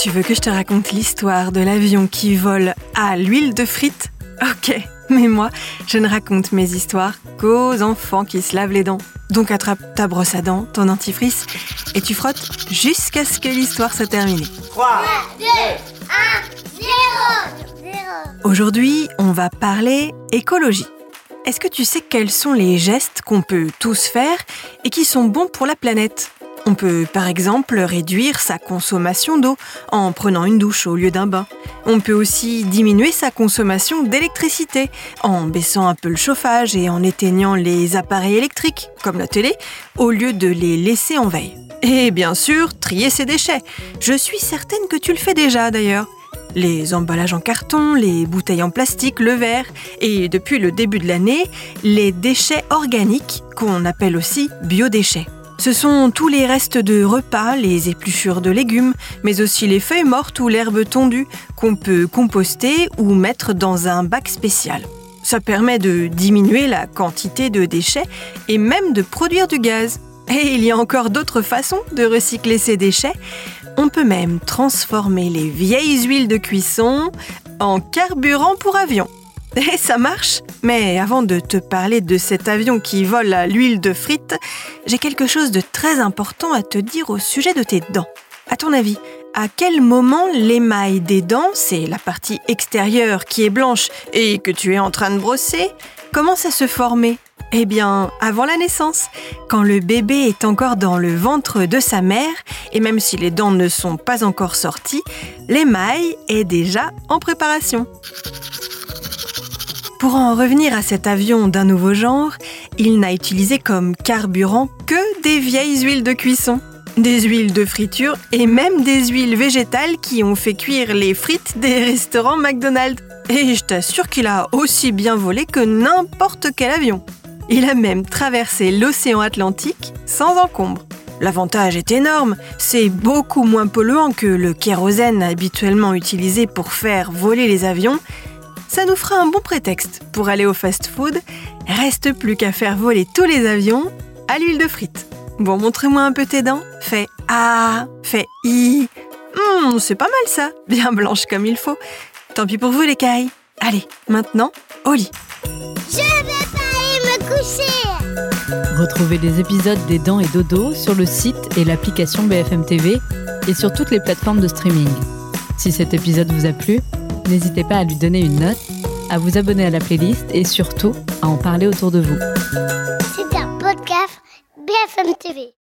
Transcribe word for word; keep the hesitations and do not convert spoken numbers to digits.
Tu veux que je te raconte l'histoire de l'avion qui vole à l'huile de frites ? Ok, mais moi, je ne raconte mes histoires qu'aux enfants qui se lavent les dents. Donc attrape ta brosse à dents, ton dentifrice, et tu frottes jusqu'à ce que l'histoire soit terminée. trois, deux, un, zéro. Aujourd'hui, on va parler écologie. Est-ce que tu sais quels sont les gestes qu'on peut tous faire et qui sont bons pour la planète ? On peut par exemple réduire sa consommation d'eau en prenant une douche au lieu d'un bain. On peut aussi diminuer sa consommation d'électricité en baissant un peu le chauffage et en éteignant les appareils électriques, comme la télé, au lieu de les laisser en veille. Et bien sûr, trier ses déchets. Je suis certaine que tu le fais déjà d'ailleurs. Les emballages en carton, les bouteilles en plastique, le verre et depuis le début de l'année, les déchets organiques qu'on appelle aussi biodéchets. Ce sont tous les restes de repas, les épluchures de légumes, mais aussi les feuilles mortes ou l'herbe tondue qu'on peut composter ou mettre dans un bac spécial. Ça permet de diminuer la quantité de déchets et même de produire du gaz. Et il y a encore d'autres façons de recycler ces déchets. On peut même transformer les vieilles huiles de cuisson en carburant pour avion. Et ça marche. Mais avant de te parler de cet avion qui vole à l'huile de frites, j'ai quelque chose de très important à te dire au sujet de tes dents. À ton avis, à quel moment l'émail des dents, c'est la partie extérieure qui est blanche et que tu es en train de brosser, commence à se former ? Eh bien, avant la naissance, quand le bébé est encore dans le ventre de sa mère, et même si les dents ne sont pas encore sorties, l'émail est déjà en préparation. Pour en revenir à cet avion d'un nouveau genre, il n'a utilisé comme carburant que des vieilles huiles de cuisson, des huiles de friture et même des huiles végétales qui ont fait cuire les frites des restaurants McDonald's. Et je t'assure qu'il a aussi bien volé que n'importe quel avion. Il a même traversé l'océan Atlantique sans encombre. L'avantage est énorme, c'est beaucoup moins polluant que le kérosène habituellement utilisé pour faire voler les avions. Ça nous fera un bon prétexte pour aller au fast-food. Reste plus qu'à faire voler tous les avions à l'huile de frites. Bon, montre-moi un peu tes dents. Fais A, fais I. Mmh, c'est pas mal ça, bien blanche comme il faut. Tant pis pour vous les cailles. Allez, maintenant, au lit. Je vais pas aller me coucher. Retrouvez les épisodes des Dents et Dodo sur le site et l'application B F M T V et sur toutes les plateformes de streaming. Si cet épisode vous a plu, n'hésitez pas à lui donner une note, à vous abonner à la playlist et surtout à en parler autour de vous. C'est un podcast B F M T V.